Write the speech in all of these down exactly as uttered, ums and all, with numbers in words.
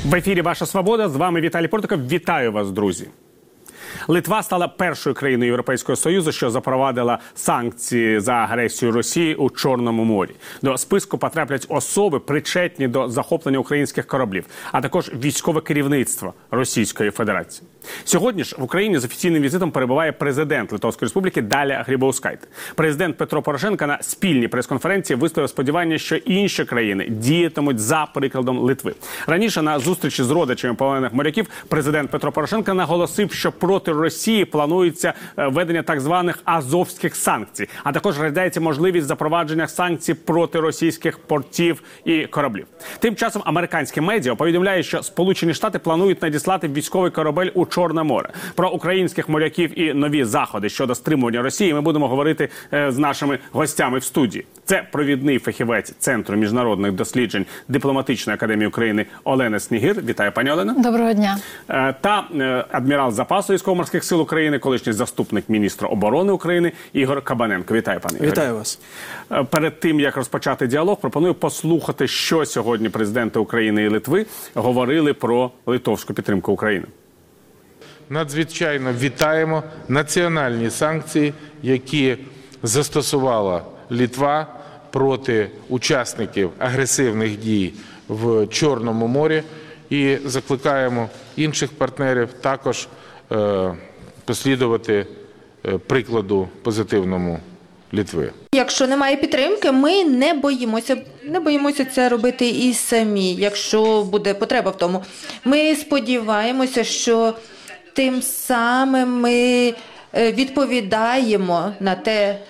В ефірі «Ваша свобода». З вами Віталій Портников. Вітаю вас, друзі. Литва стала першою країною Європейського Союзу, що запровадила санкції за агресію Росії у Чорному морі. До списку потраплять особи, причетні до захоплення українських кораблів, а також військове керівництво Російської Федерації. Сьогодні ж в Україні з офіційним візитом перебуває президент Литовської Республіки Даля Грибаускайте. Президент Петро Порошенко на спільній прес-конференції висловив сподівання, що інші країни діятимуть за прикладом Литви. Раніше на зустрічі з родичами полонених моряків президент Петро Порошенко наголосив, що проти Росії планується введення так званих азовських санкцій, а також розглядається можливість запровадження санкцій проти російських портів і кораблів. Тим часом американські медіа повідомляють, що Сполучені Штати планують надіслати військовий корабель у Чорне море. Про українських моряків і нові заходи щодо стримування Росії ми будемо говорити е, з нашими гостями в студії. Це провідний фахівець Центру міжнародних досліджень Дипломатичної академії України Олена Снігир. Вітаю, пані Олено. Доброго дня. Е, та е, адмірал запасу військово-морських сил України, колишній заступник міністра оборони України Ігор Кабаненко. Вітаю, пане Ігорі. Вітаю вас. Е, перед тим, як розпочати діалог, пропоную послухати, що сьогодні президенти України і Литви говорили про литовську підтримку України. Надзвичайно вітаємо національні санкції, які застосувала Литва проти учасників агресивних дій в Чорному морі, і закликаємо інших партнерів також е, послідувати е, прикладу позитивному Литви. Якщо немає підтримки, ми не боїмося, не боїмося це робити і самі, якщо буде потреба в тому. Ми сподіваємося, що тим самим ми відповідаємо на те,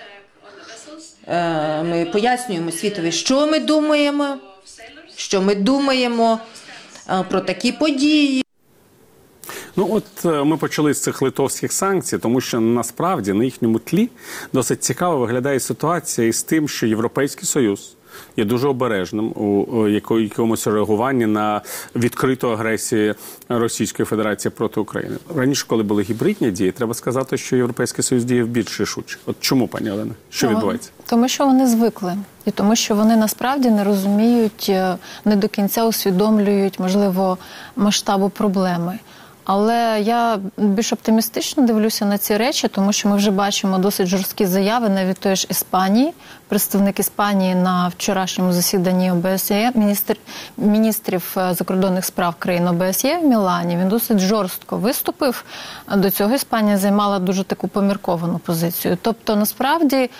ми пояснюємо світові, що ми думаємо, що ми думаємо про такі події. Ну от ми почали з цих литовських санкцій, тому що насправді на їхньому тлі досить цікаво виглядає ситуація із тим, що Європейський Союз є дуже обережним у якомусь реагуванні на відкриту агресію Російської Федерації проти України. Раніше, коли були гібридні дії, треба сказати, що Європейський Союз діяв більш рішуче. От чому, пані Олена? Що тому, відбувається? Тому що вони звикли. І тому що вони насправді не розуміють, не до кінця усвідомлюють, можливо, масштабу проблеми. Але я більш оптимістично дивлюся на ці речі, тому що ми вже бачимо досить жорсткі заяви навіть тої ж Іспанії. Представник Іспанії на вчорашньому засіданні О Б С Є, міністр, міністрів закордонних справ країн О Б С Є в Мілані, він досить жорстко виступив. До цього Іспанія займала дуже таку помірковану позицію. Тобто, насправді,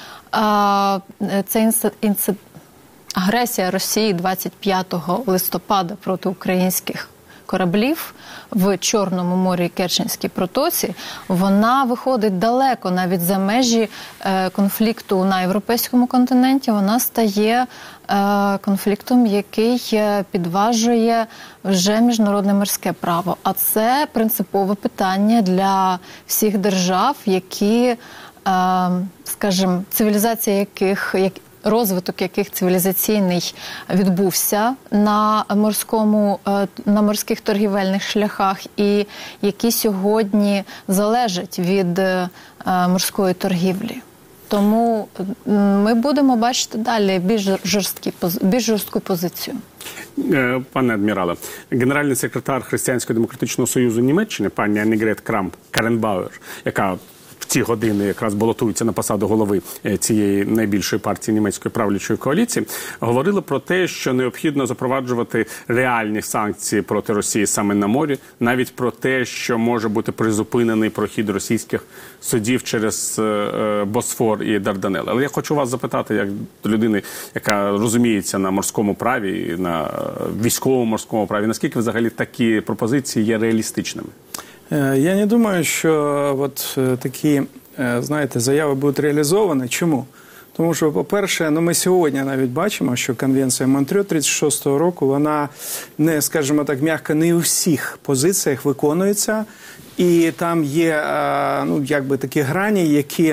це інцид... інцид... агресія Росії двадцять п'ятого листопада проти українських кораблів в Чорному морі і Керченській протоці, вона виходить далеко навіть за межі е, конфлікту на європейському континенті. Вона стає е, конфліктом, який підважує вже міжнародне морське право. А це принципове питання для всіх держав, які, е, скажімо, цивілізація яких, як, розвиток яких цивілізаційний відбувся на морському, на морських торгівельних шляхах і які сьогодні залежать від морської торгівлі. Тому ми будемо бачити далі більш жорсткі, більш жорстку позицію. Пане адмірале, генеральний секретар Християнського демократичного союзу Німеччини, пані Аннегрет Крамп-Карренбауер, яка в ці години якраз балотується на посаду голови цієї найбільшої партії німецької правлячої коаліції, говорили про те, що необхідно запроваджувати реальні санкції проти Росії саме на морі, навіть про те, що може бути призупинений прохід російських судів через Босфор і Дарданели. Але я хочу вас запитати, як людини, яка розуміється на морському праві, на військовому морському праві, наскільки взагалі такі пропозиції є реалістичними? Я не думаю, що от такі, знаєте, заяви будуть реалізовані. Чому? Тому що, по-перше, ну ми сьогодні навіть бачимо, що Конвенція Монтрё тридцять шостого року, вона не, скажімо так, м'яко, не у всіх позиціях виконується. І там є, ну, якби такі грані, які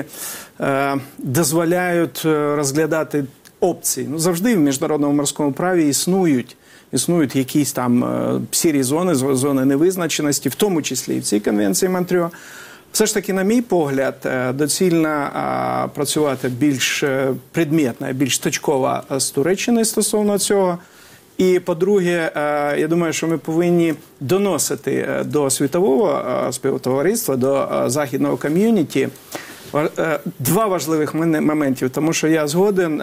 дозволяють розглядати опції. Ну, завжди в міжнародному морському праві існують Існують якісь там сірі зони, зони невизначеності, в тому числі і в цій конвенції Монтрё. Все ж таки, на мій погляд, доцільно працювати більш предметно, більш точково з Туреччиною стосовно цього. І, по-друге, я думаю, що ми повинні доносити до світового співтовариства, до західного ком'юніті два важливих моментів, тому що я згоден,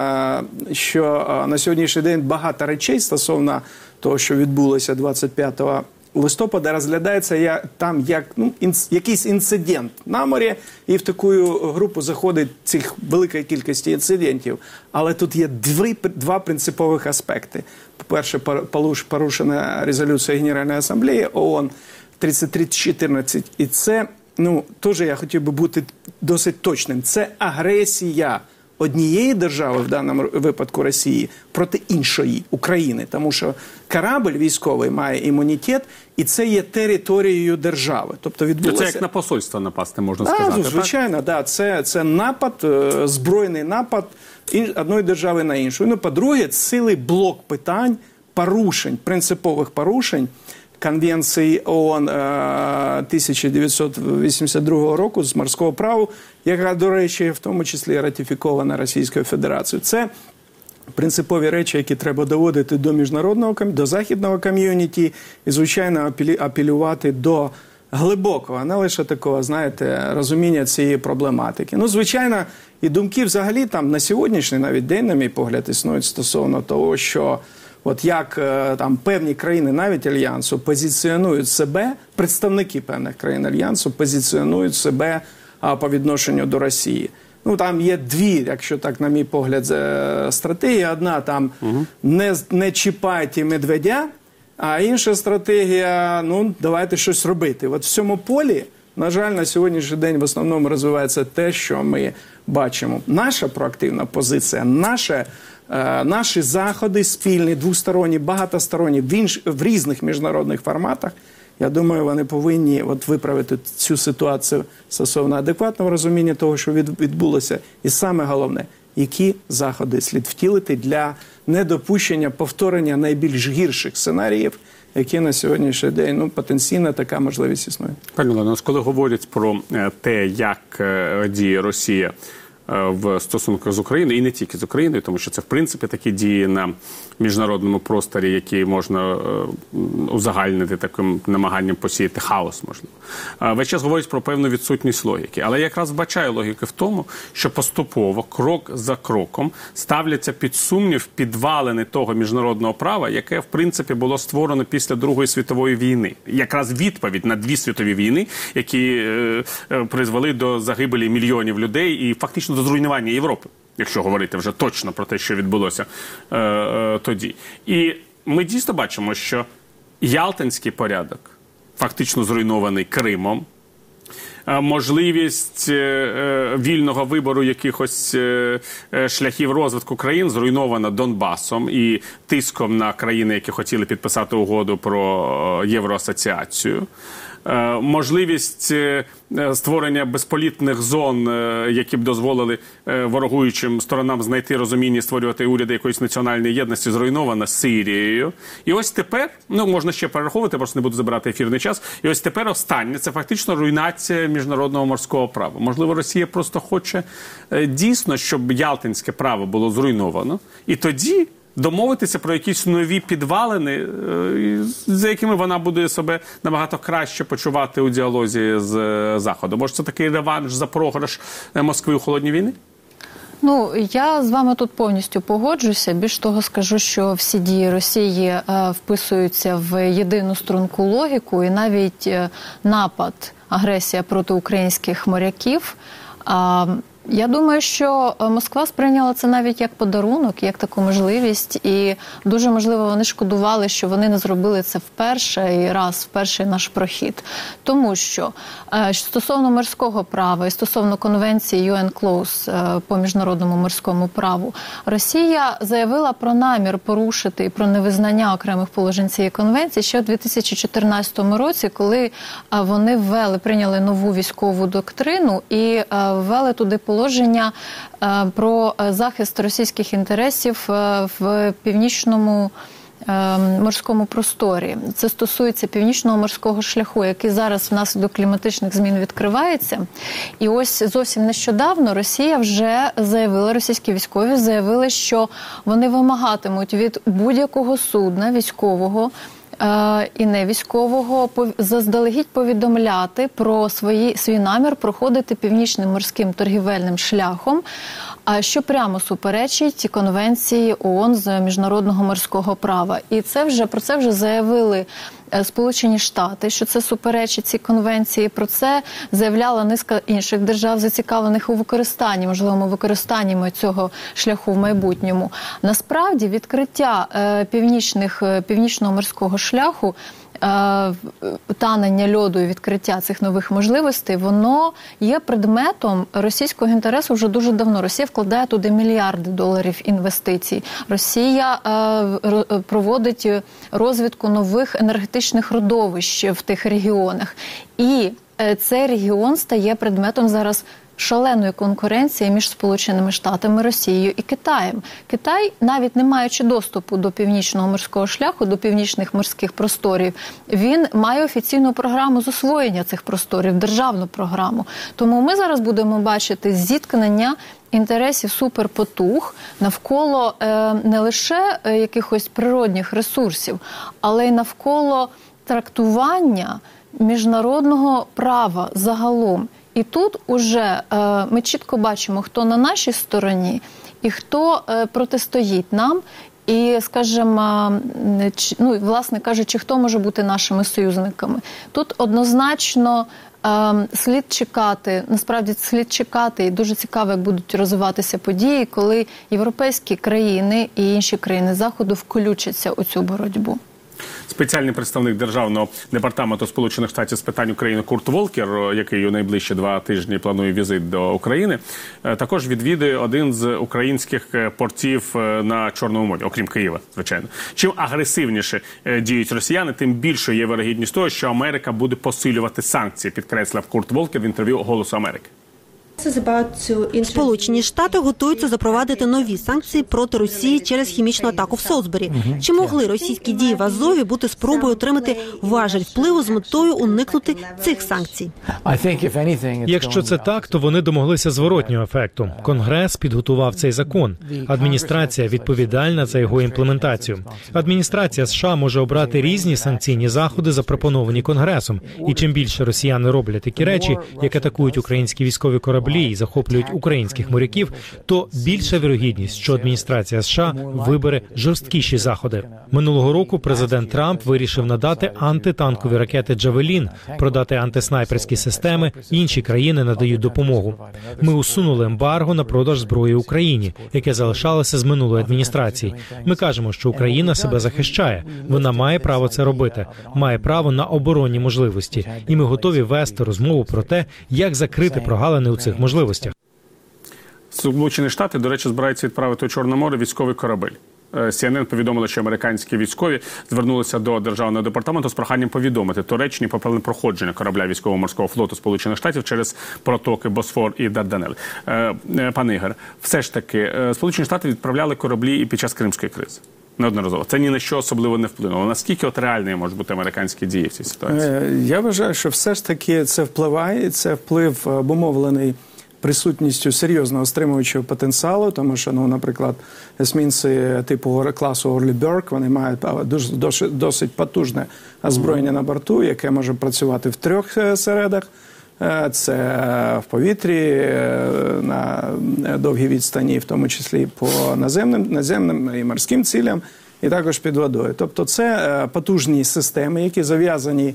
що на сьогоднішній день багато речей стосовно того, що відбулося двадцять п'ятого листопада, розглядається як, там як ну, інц, якийсь інцидент на морі, і в таку групу заходить цих великої кількості інцидентів. Але тут є дві, два принципових аспекти. По-перше, порушена резолюція Генеральної асамблеї ООН тридцять три чотирнадцять, і це, ну, теж я хотів би бути досить точним, це агресія однієї держави, в даному випадку Росії, проти іншої, України. Тому що корабль військовий має імунітет, і це є територією держави. Тобто відбулося... Це як на посольство напасти, можна а, сказати, звичайно, так? Да, це, це напад, збройний напад одної держави на іншу. Ну, по-друге, цілий блок питань, порушень, принципових порушень Конвенції ООН тисяча дев'ятсот вісімдесят другого року з морського права, яка, до речі, в тому числі ратифікована Російською Федерацією. Це принципові речі, які треба доводити до міжнародного, до західного ком'юніті і, звичайно, апелювати до глибокого, не лише такого, знаєте, розуміння цієї проблематики. Ну, звичайно, і думки взагалі там на сьогоднішній навіть день, на мій погляд, існують стосовно того, що от як там певні країни, навіть Альянсу, позиціонують себе, представники певних країн Альянсу позиціонують себе а, по відношенню до Росії. Ну, там є дві, якщо так, на мій погляд, стратегії. Одна там угу. не, не чіпайте медведя, а інша стратегія, ну, давайте щось робити. От в цьому полі, на жаль, на сьогоднішній день в основному розвивається те, що ми бачимо. Наша проактивна позиція, наша наші заходи спільні, двосторонні, багатосторонні, в, інш... в різних міжнародних форматах, я думаю, вони повинні от виправити цю ситуацію стосовно адекватного розуміння того, що відбулося. І саме головне, які заходи слід втілити для недопущення повторення найбільш гірших сценаріїв, які на сьогоднішній день, ну, потенційно така можливість існує. Пані Олено, коли говорять про те, як діє Росія в стосунках з Україною, і не тільки з Україною, тому що це, в принципі, такі дії на міжнародному просторі, які можна узагальнити таким намаганням посіяти хаос, можливо. Весь час говорять про певну відсутність логіки. Але я якраз вбачаю логіки в тому, що поступово, крок за кроком, ставляться під сумнів підвалини того міжнародного права, яке, в принципі, було створено після Другої світової війни. Якраз відповідь на дві світові війни, які е, е, призвели до загибелі мільйонів людей і фактично до зруйнування Європи, якщо говорити вже точно про те, що відбулося е, е, тоді. І ми дійсно бачимо, що Ялтинський порядок, фактично зруйнований Кримом, е, можливість е, е, вільного вибору якихось е, е, шляхів розвитку країн зруйнована Донбасом і тиском на країни, які хотіли підписати угоду про євроасоціацію. Можливість створення безполітних зон, які б дозволили ворогуючим сторонам знайти розуміння і створювати уряди якоїсь національної єдності, зруйнована Сирією. І ось тепер, ну, можна ще перераховувати, просто не буду забирати ефірний час, і ось тепер останнє – це фактично руйнація міжнародного морського права. Можливо, Росія просто хоче дійсно, щоб Ялтинське право було зруйновано, і тоді домовитися про якісь нові підвалини, за якими вона буде себе набагато краще почувати у діалозі з Заходом. Може, це такий реванш за програш Москви у холодній війні? Ну, я з вами тут повністю погоджуся. Більш того, скажу, що всі дії Росії е, вписуються в єдину струнку логіку, і навіть е, напад, агресія проти українських моряків е, я думаю, що Москва сприйняла це навіть як подарунок, як таку можливість, і дуже можливо вони шкодували, що вони не зробили це вперше і раз, в перший наш прохід. Тому що стосовно морського права і стосовно конвенції ю ен клоус по міжнародному морському праву, Росія заявила про намір порушити і про невизнання окремих положень цієї конвенції ще у дві тисячі чотирнадцятому році, коли вони ввели, прийняли нову військову доктрину і ввели туди положення положення про захист російських інтересів в північному морському просторі. Це стосується північного морського шляху, який зараз внаслідок кліматичних змін відкривається. І ось зовсім нещодавно Росія вже заявила, російські військові заявили, що вони вимагатимуть від будь-якого судна військового і не військового заздалегідь повідомляти про свої, свій намір проходити північним морським торгівельним шляхом, що прямо суперечить Конвенції ООН з міжнародного морського права. І це вже, про це вже заявили Сполучені Штати, що це суперечить цій конвенції. Про це заявляла низка інших держав, зацікавлених у використанні, можливому використанні цього шляху в майбутньому. Насправді, відкриття північних, північного морського шляху, танення льоду і відкриття цих нових можливостей, воно є предметом російського інтересу вже дуже давно. Росія вкладає туди мільярди доларів інвестицій. Росія е, проводить розвідку нових енергетичних родовищ в тих регіонах. І е, цей регіон стає предметом зараз шаленої конкуренції між Сполученими Штатами, Росією і Китаєм. Китай, навіть не маючи доступу до північного морського шляху, до північних морських просторів, він має офіційну програму з освоєння цих просторів, державну програму. Тому ми зараз будемо бачити зіткнення інтересів суперпотуг навколо е, не лише е, якихось природних ресурсів, але й навколо трактування міжнародного права загалом. І тут уже е, ми чітко бачимо, хто на нашій стороні і хто е, протистоїть нам. І, скажімо, ну, власне кажучи, хто може бути нашими союзниками. Тут однозначно е, слід чекати, насправді слід чекати, і дуже цікаво, як будуть розвиватися події, коли європейські країни і інші країни Заходу включаться у цю боротьбу. Спеціальний представник Державного департаменту Сполучених Штатів з питань України Курт Волкер, який у найближчі два тижні планує візит до України, також відвідує один з українських портів на Чорному морі, окрім Києва, звичайно. Чим агресивніше діють росіяни, тим більше є вирогідність того, що Америка буде посилювати санкції, підкреслив Курт Волкер в інтерв'ю «Голосу Америки». Сполучені Штати готуються запровадити нові санкції проти Росії через хімічну атаку в Солсбері. Чи могли російські дії в Азові бути спробою отримати важель впливу з метою уникнути цих санкцій? Якщо це так, то вони домоглися зворотнього ефекту. Конгрес підготував цей закон. Адміністрація відповідальна за його імплементацію. Адміністрація США може обрати різні санкційні заходи, запропоновані Конгресом. І чим більше росіяни роблять такі речі, як атакують українські військові кораблі і захоплюють українських моряків, то більша вірогідність, що адміністрація США вибере жорсткіші заходи. Минулого року президент Трамп вирішив надати антитанкові ракети «Джавелін», продати антиснайперські системи, інші країни надають допомогу. Ми усунули ембарго на продаж зброї Україні, яке залишалося з минулої адміністрації. Ми кажемо, що Україна себе захищає. Вона має право це робити, має право на оборонні можливості. І ми готові вести розмову про те, як закрити прогалини у цих можливостях. Сполучені Штати, до речі, збираються відправити у Чорне море військовий корабель. Сі Ен Ен повідомило, що американські військові звернулися до Державного департаменту з проханням повідомити Туреччині про план проходження корабля військово-морського флоту Сполучених Штатів через протоки Босфор і Дарданель. Пане Ігор, все ж таки, Сполучені Штати відправляли кораблі і під час Кримської кризи. Неодноразово. Це ні на що особливо не вплинуло. Наскільки от реальною можуть бути американські дії в цій ситуації? Я вважаю, що все ж таки це впливає, це вплив обумовлений присутністю серйозного стримуючого потенціалу, тому що, ну, наприклад, есмінці типу класу Орлі Бёрк, вони мають досить, досить потужне озброєння на борту, яке може працювати в трьох середах. Це в повітрі, на довгій відстані, в тому числі по наземним, наземним і морським цілям, і також під водою. Тобто це потужні системи, які зав'язані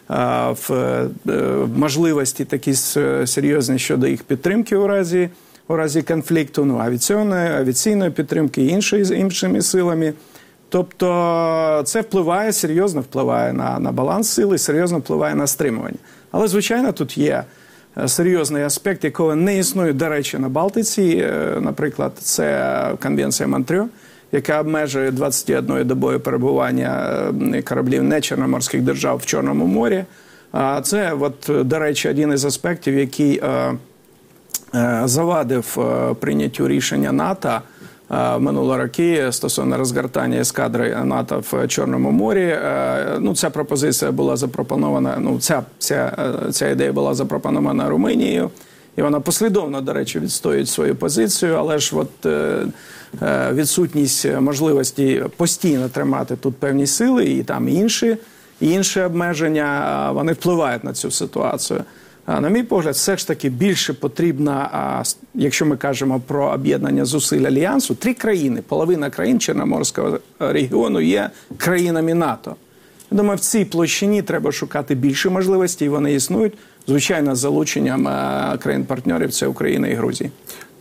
в можливості такі серйозні щодо їх підтримки у разі, у разі конфлікту, ну, авіаційної, авіаційної підтримки і іншої, іншими силами. Тобто це впливає, серйозно впливає на, на баланс сили, серйозно впливає на стримування. Але, звичайно, тут є серйозний аспект, якого не існує, до речі, на Балтиці. Наприклад, це Конвенція Монтрё, яка обмежує двадцять одною добою перебування кораблів нечорноморських держав в Чорному морі. Це, от, до речі, один із аспектів, який завадив прийняттю рішення НАТО минулі роки стосовно розгортання ескадри НАТО в Чорному морі. Ну, ця пропозиція була запропонована, ну, ця, ця, ця ідея була запропонована Румунією. І вона послідовно, до речі, відстоює свою позицію, але ж от е, е, відсутність можливості постійно тримати тут певні сили і там інші, інші обмеження, вони впливають на цю ситуацію. А, на мій погляд, все ж таки більше потрібно, а, якщо ми кажемо про об'єднання зусиль Альянсу, три країни, половина країн Чорноморського регіону є країнами НАТО. Я думаю, в цій площині треба шукати більше можливостей, і вони існують, звичайно, з залученням країн-партнерів – це Україна і Грузія.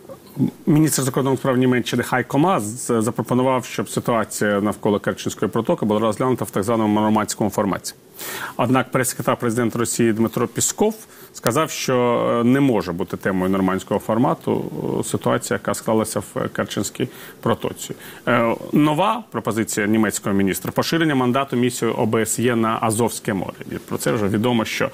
Міністр закордонних справ Німеччини Хайко Маас запропонував, щоб ситуація навколо Керченської протоки була розглянута в так званому нормандському форматі. Однак прес-секретар президента Росії Дмитро Пісков сказав, що не може бути темою нормандського формату ситуація, яка склалася в Керченській протоці. Нова пропозиція німецького міністра – поширення мандату місії О Б С Є на Азовське море. І про це вже відомо, що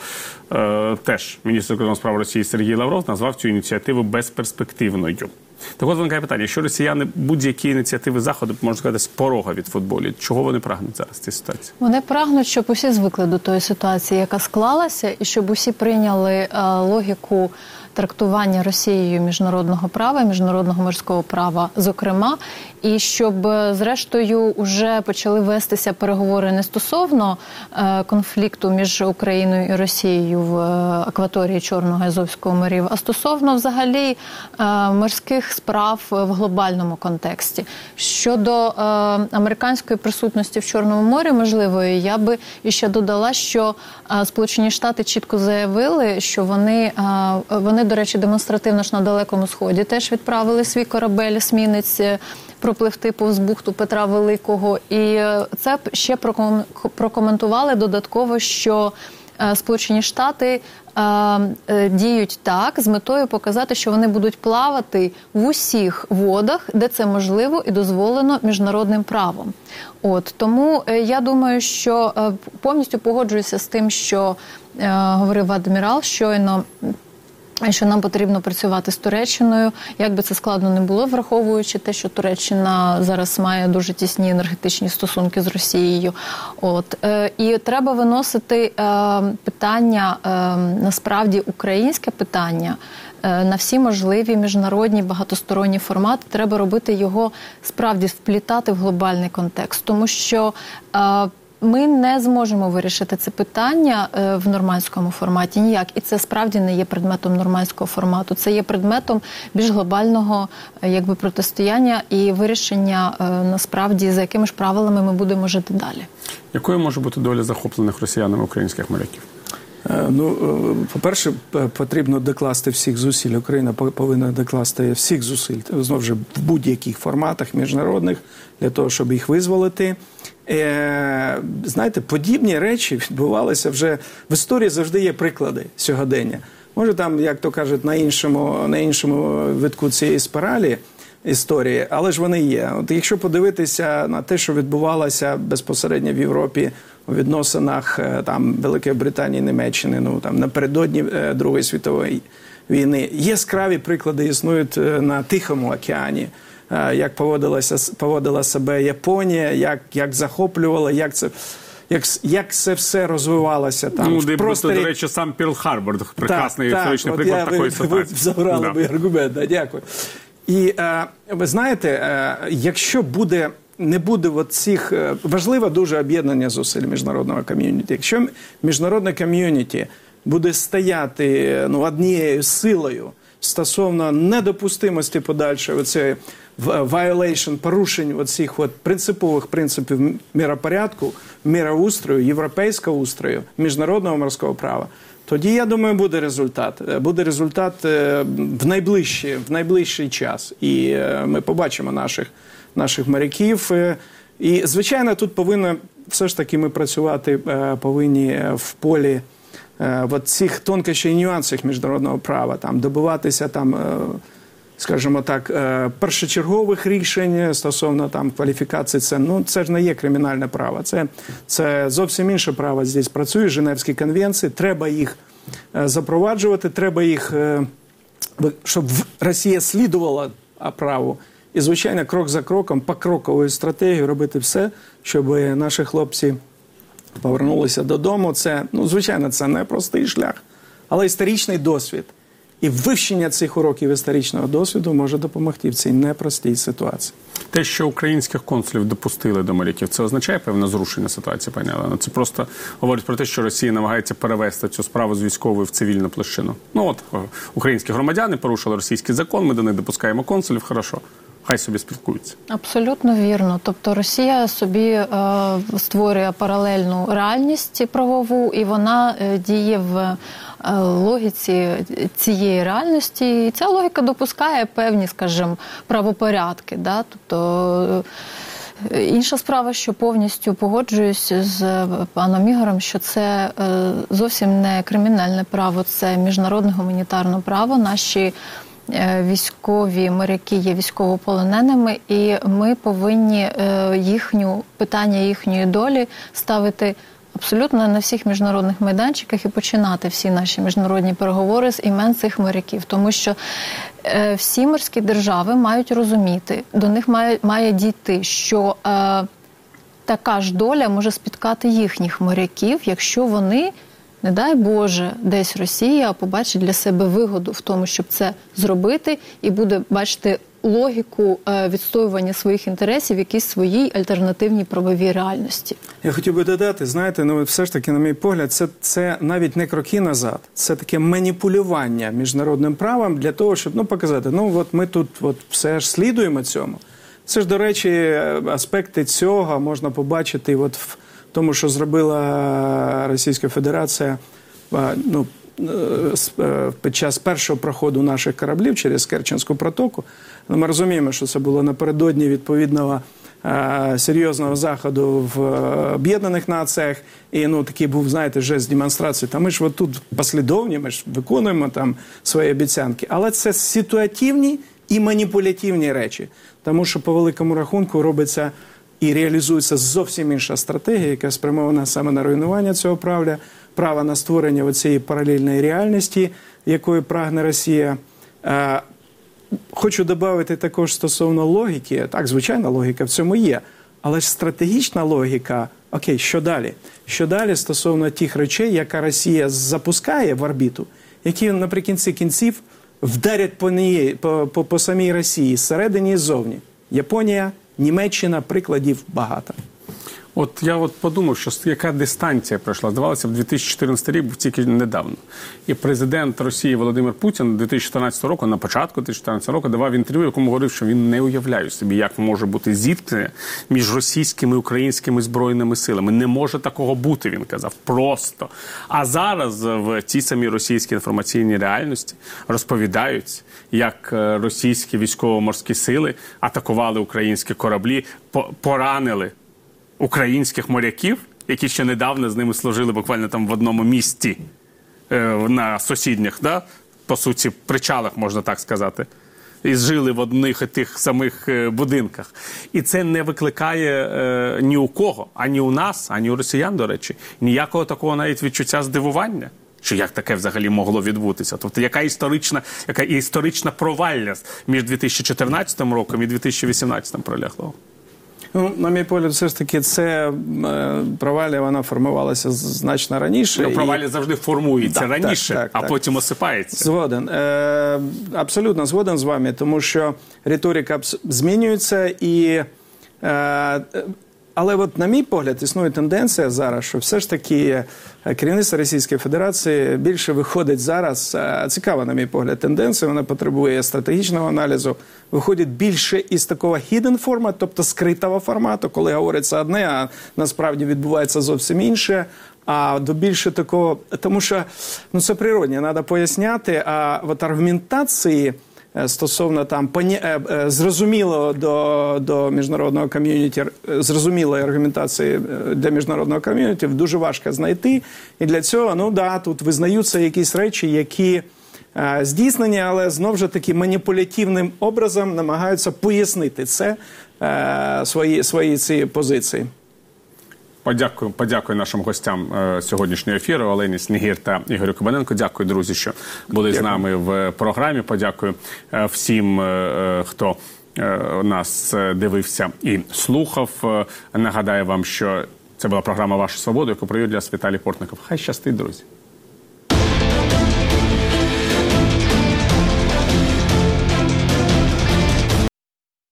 е, теж міністр закордонних справ Росії Сергій Лавров назвав цю ініціативу безперспективною. Так от виникає питання, якщо росіяни будь-які ініціативи Заходу, можна сказати, з порога від футболу, чого вони прагнуть зараз в цій ситуації? Вони прагнуть, щоб усі звикли до тої ситуації, яка склалася, і щоб усі прийняли е, логіку трактування Росією міжнародного права, міжнародного морського права, зокрема, і щоб, зрештою, вже почали вестися переговори не стосовно е, конфлікту між Україною і Росією в е, акваторії Чорного і Азовського морів, а стосовно, взагалі, е, морських справ в глобальному контексті. Щодо е, американської присутності в Чорному морі, можливої, я би ще додала, що е, Сполучені Штати чітко заявили, що вони, е, вони до речі, демонстративно ж на Далекому Сході теж відправили свій корабель-есмінець пропливти повз бухту Петра Великого. І це ще прокоментували додатково, що Сполучені Штати е, діють так з метою показати, що вони будуть плавати в усіх водах, де це можливо і дозволено міжнародним правом. От, тому е, я думаю, що е, повністю погоджуюся з тим, що е, говорив адмірал щойно, що нам потрібно працювати з Туреччиною, як би це складно не було, враховуючи те, що Туреччина зараз має дуже тісні енергетичні стосунки з Росією. От. Е, і треба виносити е, питання, е, насправді українське питання, е, на всі можливі міжнародні багатосторонні формати. Треба робити його, справді, вплітати в глобальний контекст, тому що е, ми не зможемо вирішити це питання в нормандському форматі ніяк. І це справді не є предметом нормандського формату. Це є предметом більш глобального якби, протистояння і вирішення, насправді, за якими ж правилами ми будемо жити далі. Якою може бути доля захоплених росіянами українських моряків? Ну, по-перше, потрібно докласти всіх зусиль. Україна повинна докласти всіх зусиль, знову ж, в будь-яких форматах міжнародних, для того, щоб їх визволити. Е, знаєте, подібні речі відбувалися вже, в історії завжди є приклади сьогодення. Може там, як то кажуть, на іншому, на іншому витку цієї спіралі історії, але ж вони є. От якщо подивитися на те, що відбувалося безпосередньо в Європі у відносинах там Великої Британії і Німеччини, ну там напередодні Другої світової війни, яскраві приклади існують на Тихому океані. Як поводилася, поводила себе Японія, як, як захоплювала, як це, як, як це все розвивалося там. Ну, в просторі... до речі, сам Пірл-Харбор, прекрасний так, історичний так, приклад я, такої ви, ситуації. Ви забрали да. мій аргумент, да, дякую. І е, ви знаєте, е, якщо буде, не буде от цих, е, важливе дуже об'єднання зусиль міжнародного ком'юніті. Якщо міжнародне ком'юніті буде стояти ну, однією силою стосовно недопустимості подальшої оцієї violation, порушень оцих от принципових принципів миропорядку, мироустрою, європейського устрою, міжнародного морського права, тоді, я думаю, буде результат. Буде результат в найближчий, в найближчий час. І ми побачимо наших, наших моряків. І, звичайно, тут повинно, все ж таки ми працювати повинні в полі в цих тонкощах і нюансах міжнародного права, там, добиватися там, скажімо так, першочергових рішень стосовно там кваліфікації, це, ну, це ж не є кримінальне право, це, це зовсім інше право здесь працює, Женевські конвенції, треба їх запроваджувати, треба їх, щоб Росія слідувала праву І, звичайно, крок за кроком, покроковою стратегією робити все, щоб наші хлопці повернулися додому. Це, ну, звичайно, це не простий шлях, але історичний досвід. І вивчення цих уроків історичного досвіду може допомогти в цій непростій ситуації. Те, що українських консулів допустили до моряків, це означає певне зрушення ситуації, пані Олено? Це просто говорить про те, що Росія намагається перевести цю справу з військової в цивільну площину. Ну от, українські громадяни порушили російський закон, ми до них допускаємо консулів, хорошо. Хай собі спілкуються. Абсолютно вірно. Тобто Росія собі е, створює паралельну реальність правову, і вона е, діє в е, логіці цієї реальності. І ця логіка допускає певні, скажімо, правопорядки. Да? Тобто е, інша справа, що повністю погоджуюсь з паном Ігорем, що це е, зовсім не кримінальне право, це міжнародне гуманітарне право. Наші військові моряки є військовополоненими, і ми повинні їхню, питання їхньої долі ставити абсолютно на всіх міжнародних майданчиках і починати всі наші міжнародні переговори з імен цих моряків. Тому що всі морські держави мають розуміти, до них має, має дійти, що е, така ж доля може спіткати їхніх моряків, якщо вони, не дай Боже, десь Росія побачить для себе вигоду в тому, щоб це зробити, і буде бачити логіку відстоювання своїх інтересів в якійсь своїй альтернативній правовій реальності. Я хотів би додати, знаєте, ну все ж таки, на мій погляд, це, це навіть не кроки назад, це таке маніпулювання міжнародним правом для того, щоб, ну, показати, ну, от ми тут от все ж слідуємо цьому. Це ж, до речі, аспекти цього можна побачити от в тому, що зробила Російська Федерація, ну, під час першого проходу наших кораблів через Керченську протоку. Ми розуміємо, що це було напередодні відповідного серйозного заходу в Об'єднаних Націях. І, ну, такий був, знаєте, жест демонстрації. Та ми ж от тут послідовні, ми ж виконуємо там свої обіцянки. Але це ситуативні і маніпулятивні речі. Тому що, по великому рахунку, робиться і реалізується зовсім інша стратегія, яка спрямована саме на руйнування цього права, права на створення цієї паралельної реальності, якої прагне Росія. Е, хочу додати також стосовно логіки. Так, звичайно, логіка в цьому є. Але ж стратегічна логіка, окей, що далі? Що далі стосовно тих речей, яка Росія запускає в орбіту, які наприкінці кінців вдарять по, неї, по, по, по самій Росії, зсередині і ззовні. Японія, Німеччина, прикладів багато. От я от подумав, що яка дистанція пройшла. Здавалося, в дві тисячі чотирнадцятий рік був тільки недавно. І президент Росії Володимир Путін дві тисячі чотирнадцятого року, на початку дві тисячі чотирнадцятого року, давав інтерв'ю, в якому говорив, що він не уявляє собі, як може бути зіткнення між російськими і українськими збройними силами. Не може такого бути, він казав. Просто. А зараз в цій самій російській інформаційній реальності розповідають, як російські військово-морські сили атакували українські кораблі, поранили українських моряків, які ще недавно з ними служили буквально там в одному місті, е, на сусідніх, да? По суті, причалах, можна так сказати, і жили в одних і тих самих е, будинках. І це не викликає е, ні у кого, ані у нас, ані у росіян, до речі, ніякого такого навіть відчуття здивування, що як таке взагалі могло відбутися. Тобто, яка історична, яка історична провалля між дві тисячі чотирнадцятим роком і дві тисячі вісімнадцятим пролягло? Ну, на мій погляд, все ж таки, це е, провалля, вона формувалася значно раніше. Ну, провалля і... завжди формується так, раніше, так, так, а так. потім осипається. Згоден. Е, абсолютно згоден з вами, тому що риторика змінюється і... Е, але от, на мій погляд, існує тенденція зараз, що все ж таки керівництво Російської Федерації більше виходить зараз, цікава, на мій погляд, тенденція, вона потребує стратегічного аналізу, виходить більше із такого hidden формату, тобто скритого формату, коли говориться одне, а насправді відбувається зовсім інше. А до більше такого, тому що, ну, це природне, треба поясняти, а от аргументації стосовно там зрозуміло до, до міжнародного ком'юніті, зрозумілої аргументації для міжнародного ком'юніті дуже важко знайти. І для цього, ну да, тут визнаються якісь речі, які е, здійснені, але знову ж таки маніпулятивним образом намагаються пояснити це, е, свої, свої ці позиції. Подякую, подякую нашим гостям е, сьогоднішнього ефіру, Олені Снігір та Ігорю Кабаненко. Дякую, друзі, що були Дякую. з нами в програмі. Подякую е, всім, е, хто нас дивився і слухав. Нагадаю вам, що це була програма «Ваша свобода», яку провів для нас Віталій Портников. Хай щастить, друзі.